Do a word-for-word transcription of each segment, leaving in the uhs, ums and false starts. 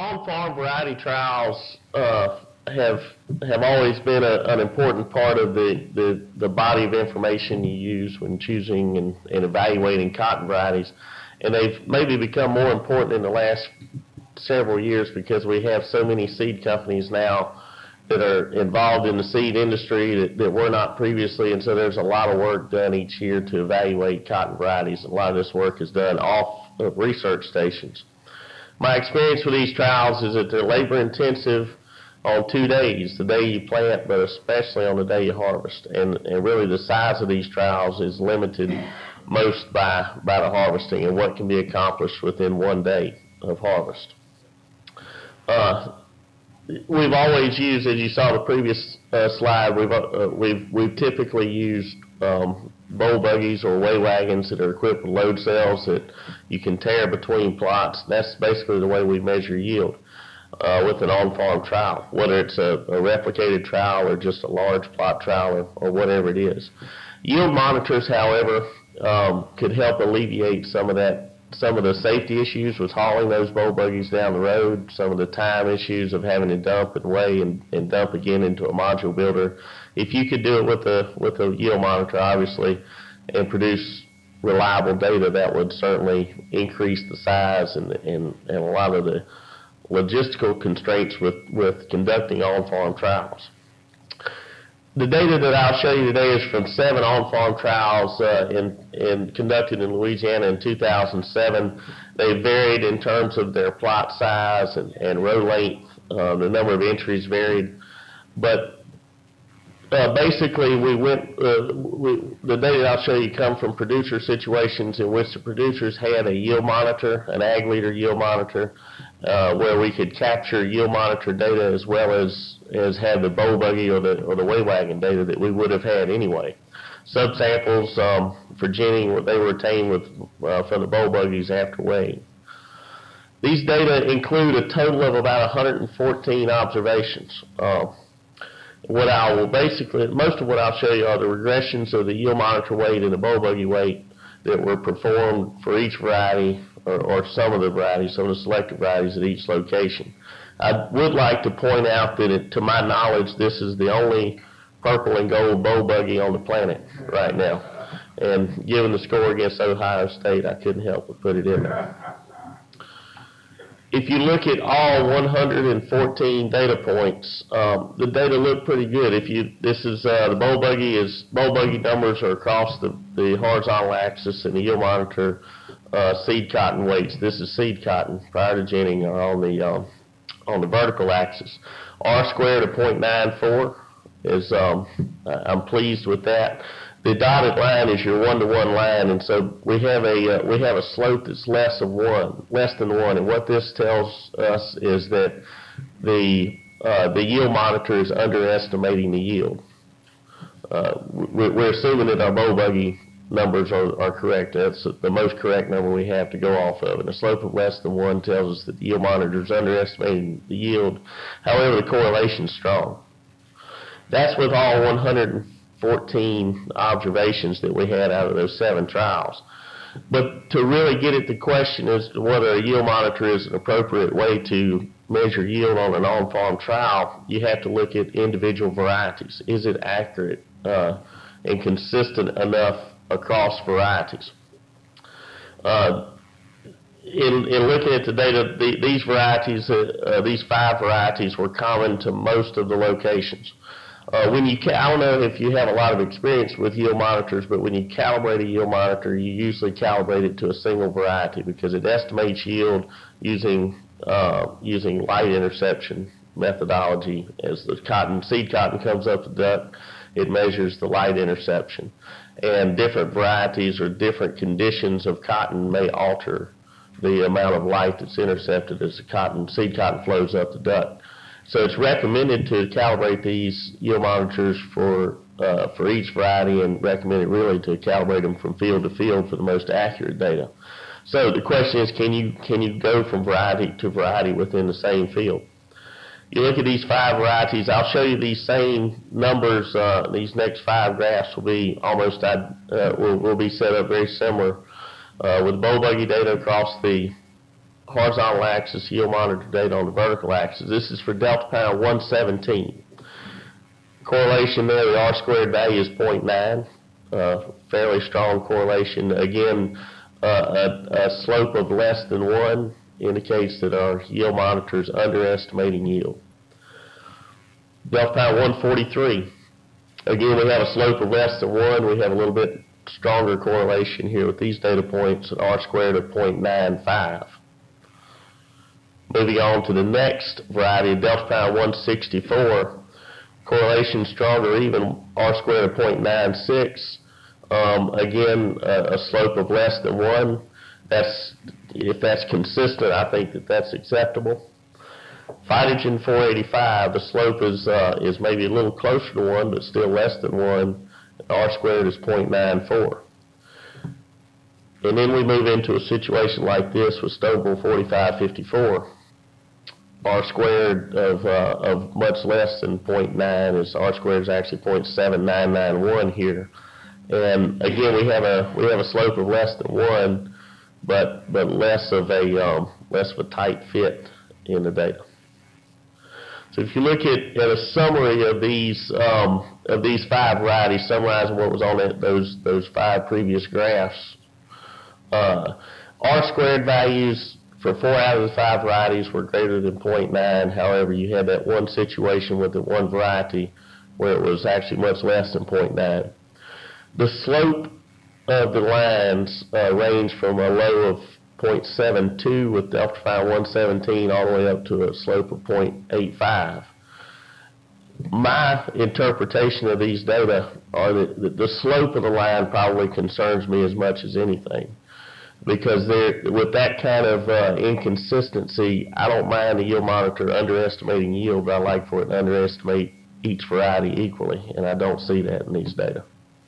on-farm variety trials uh, have have always been a, an important part of the, the, the body of information you use when choosing and, and evaluating cotton varieties. And they've maybe become more important in the last several years because we have so many seed companies now that are involved in the seed industry that, that were not previously, and so there's a lot of work done each year to evaluate cotton varieties. A lot of this work is done off of research stations. My experience with these trials is that they're labor intensive on two days, the day you plant, but especially on the day you harvest. And, and really the size of these trials is limited most by, by the harvesting and what can be accomplished within one day of harvest. Uh, we've always used, as you saw the previous uh, slide, we've, uh, we've, we've typically used um, bowl buggies or weigh wagons that are equipped with load cells that you can tear between plots. That's basically the way we measure yield uh, with an on-farm trial, whether it's a, a replicated trial or just a large plot trial or, or whatever it is. Yield monitors, however, um, could help alleviate some of that, some of the safety issues with hauling those bowl buggies down the road, some of the time issues of having to dump and weigh and, and dump again into a module builder. If you could do it with a with a yield monitor, obviously, and produce reliable data, that would certainly increase the size and and, and a lot of the logistical constraints with, with conducting on-farm trials. The data that I'll show you today is from seven on-farm trials uh, in, in conducted in Louisiana in two thousand seven. They varied in terms of their plot size and, and row length. Uh, the number of entries varied, but Uh, basically, we went. Uh, we, the data I'll show you come from producer situations in which the producers had a yield monitor, an ag leader yield monitor, uh, where we could capture yield monitor data as well as as have the bowl buggy or the or the weigh wagon data that we would have had anyway. Subsamples um, for ginning, they were retained with uh, from the bowl buggies after weighing. These data include a total of about one hundred fourteen observations. Uh, What I will basically, most of what I'll show you are the regressions of the yield monitor weight and the bowl buggy weight that were performed for each variety, or, or some of the varieties, some of the selected varieties at each location. I would like to point out that, it, to my knowledge, this is the only purple and gold bowl buggy on the planet right now. And given the score against Ohio State, I couldn't help but put it in there. If you look at all one hundred fourteen data points, um, the data look pretty good. If you, this is uh, the bowl buggy is bowl buggy numbers are across the, the horizontal axis, and the yield monitor uh, seed cotton weights. This is seed cotton prior to ginning are on the um, on the vertical axis. R squared of zero point nine four is um, I'm pleased with that. The dotted line is your one-to-one line, and so we have a uh, we have a slope that's less of one, less than one. And what this tells us is that the uh, the yield monitor is underestimating the yield. Uh, we're assuming that our bowl buggy numbers are, are correct. That's the most correct number we have to go off of. And a slope of less than one tells us that the yield monitor is underestimating the yield. However, the correlation is strong. That's with all one hundred fourteen observations that we had out of those seven trials. But to really get at the question as to whether a yield monitor is an appropriate way to measure yield on an on-farm trial, you have to look at individual varieties. Is it accurate uh, and consistent enough across varieties? Uh, in, in looking at the data, the, these varieties, uh, uh, these five varieties were common to most of the locations. Uh, when you, ca I don't know if you have a lot of experience with yield monitors, but when you calibrate a yield monitor, you usually calibrate it to a single variety because it estimates yield using uh, using light interception methodology. As the cotton, seed cotton comes up the duct, it measures the light interception. And different varieties or different conditions of cotton may alter the amount of light that's intercepted as the cotton, seed cotton flows up the duct. So it's recommended to calibrate these yield monitors for uh, for each variety, and recommended really to calibrate them from field to field for the most accurate data. So the question is, can you can you go from variety to variety within the same field? You look at these five varieties. I'll show you these same numbers. Uh, these next five graphs will be almost uh, will, will be set up very similar uh, with bowl buggy data across the horizontal axis, yield monitor data on the vertical axis. This is for Delta Pound one seventeen. Correlation there, the R squared value is zero point nine. Uh, fairly strong correlation. Again, uh, a, a slope of less than one indicates that our yield monitor is underestimating yield. Delta Pound one forty-three. Again, we have a slope of less than one. We have a little bit stronger correlation here with these data points, an R squared of zero point nine five. Moving on to the next variety, Delta Pound one sixty-four. Correlation stronger even, R squared of zero point nine six. Um, again, a, a slope of less than one. That's, if that's consistent, I think that that's acceptable. Phytogen four eighty-five, the slope is uh, is maybe a little closer to one, but still less than one. R squared is zero point nine four. And then we move into a situation like this with Stovall forty-five fifty-four. R squared of, uh, of much less than zero point nine is R squared is actually zero point seven nine nine one here. And again, we have a we have a slope of less than one, but but less of a um, less of a tight fit in the data. So if you look at, at a summary of these um, of these five varieties, summarizing what was on that, those those five previous graphs, uh, R squared values for four out of the five varieties were greater than zero point nine. However, you had that one situation with the one variety where it was actually much less than zero point nine. The slope of the lines uh, range from a low of zero point seven two with Delta Pound one seventeen all the way up to a slope of zero point eight five. My interpretation of these data are that the slope of the line probably concerns me as much as anything, because with that kind of uh, inconsistency, I don't mind the yield monitor underestimating yield, but I like for it to underestimate each variety equally, and I don't see that in these data.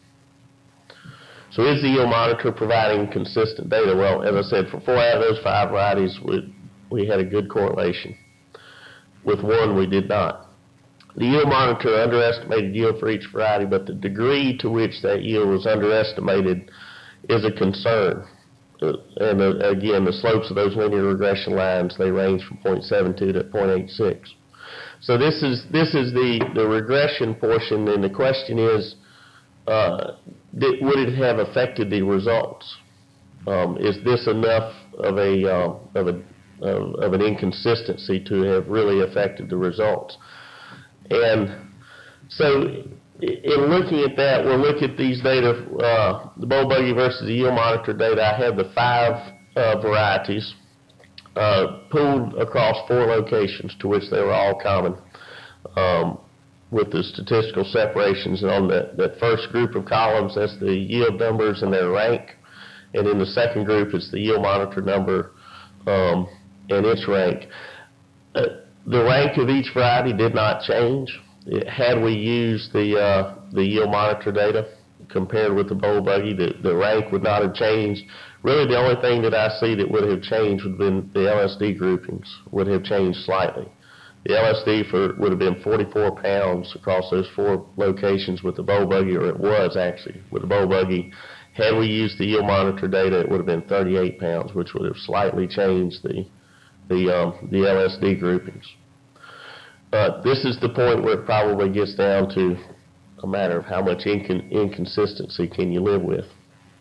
So is the yield monitor providing consistent data? Well, as I said, for four out of those five varieties, we, we had a good correlation. With one, we did not. The yield monitor underestimated yield for each variety, but the degree to which that yield was underestimated is a concern. Uh, and uh, again, the slopes of those linear regression lines, they range from zero point seven two to zero point eight six. So this is, this is the, the regression portion, and the question is, uh, Did, would it have affected the results? Um, is this enough of a uh, of a of, of an inconsistency to have really affected the results? And so, in looking at that, we'll look at these data, uh, the Bull Buggy versus the yield monitor data. I have the five uh, varieties uh, pooled across four locations to which they were all common. Um, with the statistical separations, and on the, that first group of columns, that's the yield numbers and their rank, and in the second group, it's the yield monitor number um, and its rank. Uh, the rank of each variety did not change. It, had we used the uh, the yield monitor data compared with the Bull Buggy, the, the rank would not have changed. Really, the only thing that I see that would have changed would have been the L S D groupings would have changed slightly. The L S D for, would have been forty-four pounds across those four locations with the Bull Buggy, or it was actually with the Bull Buggy. Had we used the yield monitor data, it would have been thirty-eight pounds, which would have slightly changed the the um, the L S D groupings. Uh, this is the point where it probably gets down to a matter of how much incon inconsistency can you live with.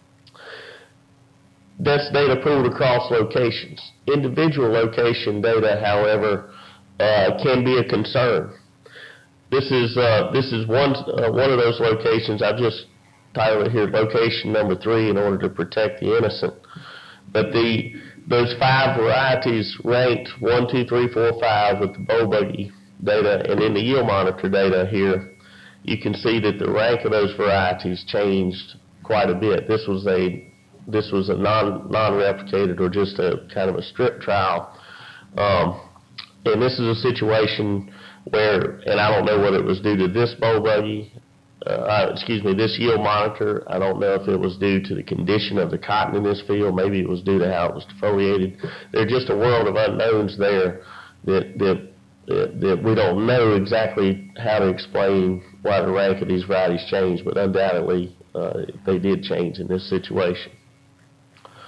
That's data pooled across locations. Individual location data, however, Uh, can be a concern. This is uh, this is one uh, one of those locations. I've just titled it here location number three in order to protect the innocent. But the those five varieties ranked one, two, three, four, five with the Bull Buggy data, and in the yield monitor data here, you can see that the rank of those varieties changed quite a bit. This was a this was a non non-replicated or just a kind of a strip trial. Um, And this is a situation where, and I don't know whether it was due to this Bull Buggy, uh, excuse me, this yield monitor. I don't know if it was due to the condition of the cotton in this field. Maybe it was due to how it was defoliated. There's just a world of unknowns there that, that, that we don't know exactly how to explain why the rank of these varieties changed, but undoubtedly uh, they did change in this situation.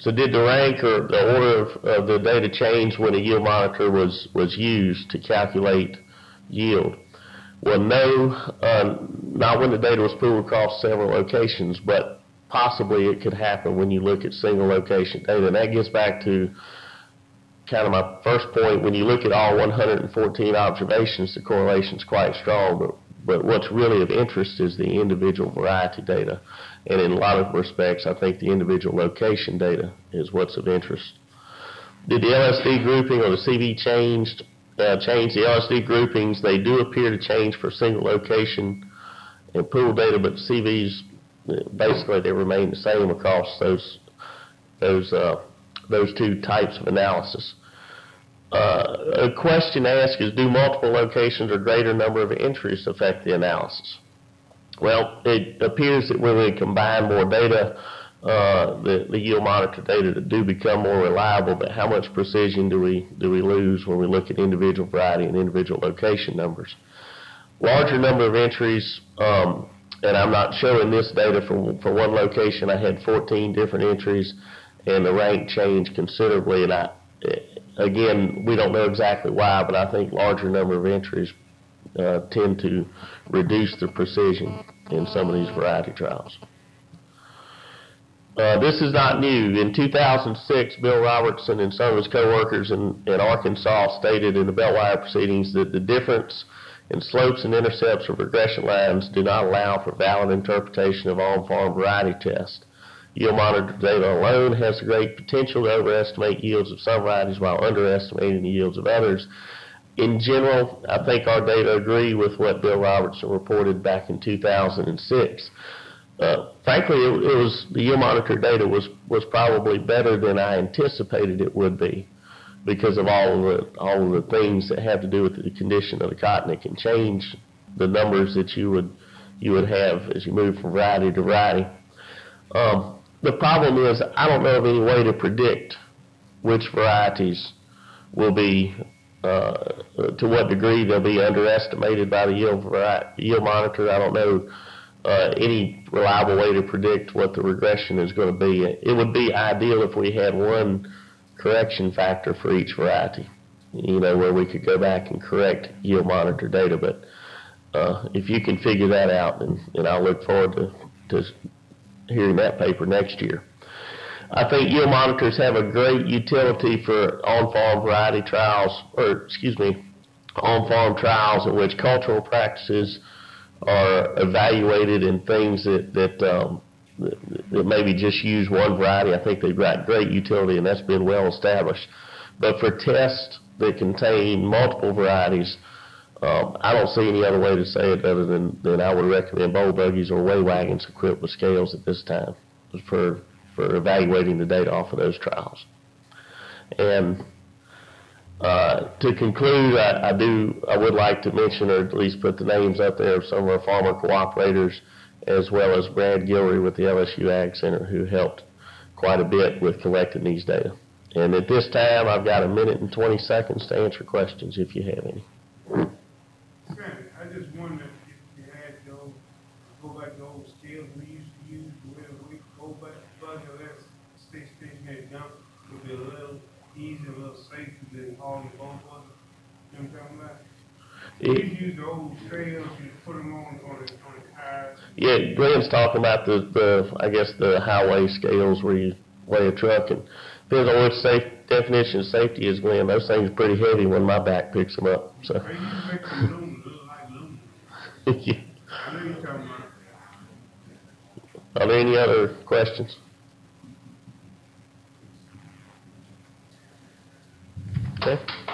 So did the rank or the order of, of the data change when a yield monitor was, was used to calculate yield? Well, no, uh, not when the data was pulled across several locations, but possibly it could happen when you look at single location data. And that gets back to kind of my first point. When you look at all one hundred fourteen observations, the correlation is quite strong, but, but what's really of interest is the individual variety data. And in a lot of respects, I think the individual location data is what's of interest. Did the L S D grouping or the C V changed, uh, change the L S D groupings? They do appear to change for single location and pool data, but C Vs, basically they remain the same across those, those, uh, those two types of analysis. Uh, a question asked is, do multiple locations or greater number of entries affect the analysis? Well, it appears that when we combine more data, uh, the, the yield monitor data do become more reliable, but how much precision do we, do we lose when we look at individual variety and individual location numbers? Larger number of entries, um, and I'm not showing this data for, for one location. I had fourteen different entries, and the rank changed considerably, and I, again, we don't know exactly why, but I think larger number of entries uh, tend to reduce the precision in some of these variety trials. Uh, this is not new. In two thousand six, Bill Robertson and some of his co-workers in, in Arkansas stated in the Beltwire proceedings that the difference in slopes and intercepts of regression lines do not allow for valid interpretation of on-farm variety tests. Yield monitor data alone has a great potential to overestimate yields of some varieties while underestimating the yields of others. In general, I think our data agree with what Bill Robertson reported back in two thousand six. Uh, frankly, it, it was the yield monitor data was was probably better than I anticipated it would be, because of all of the all of the things that have to do with the condition of the cotton. It can change the numbers that you would you would have as you move from variety to variety. Um, the problem is I don't know of any way to predict which varieties will be, uh, to what degree they'll be underestimated by the yield variety, yield monitor. I don't know uh, any reliable way to predict what the regression is going to be. It would be ideal if we had one correction factor for each variety, you know, where we could go back and correct yield monitor data. But uh, if you can figure that out, then, then I'll look forward to, to hearing that paper next year. I think yield monitors have a great utility for on-farm variety trials, or excuse me, on-farm trials in which cultural practices are evaluated and things that, that um, that maybe just use one variety. I think they've got great utility, and that's been well established. But for tests that contain multiple varieties, um, I don't see any other way to say it other than, than I would recommend bowl buggies or weigh wagons equipped with scales at this time for, for evaluating the data off of those trials. And uh, to conclude, I, I do, I would like to mention, or at least put the names up there of some of our farmer cooperators, as well as Brad Guillory with the L S U Ag Center, who helped quite a bit with collecting these data. And at this time, I've got a minute and twenty seconds to answer questions if you have any. Granted, I just wondered if you had those, go back to those scales we used to use, where we go back, but that state stationary dump would be a little easier, a little safer than hauling both of them. You know what I'm talking about? It, You use the old scales, you put them on, on the, on the tires. yeah, Glenn's talking about the, the, I guess, the highway scales where you weigh a truck, and depends on which safe, definition of safety is, Glenn. Those things are pretty heavy when my back picks them up. So. They used to make them aluminum, look like aluminum. Yeah. I know you're talking about. Are there any other questions? Okay.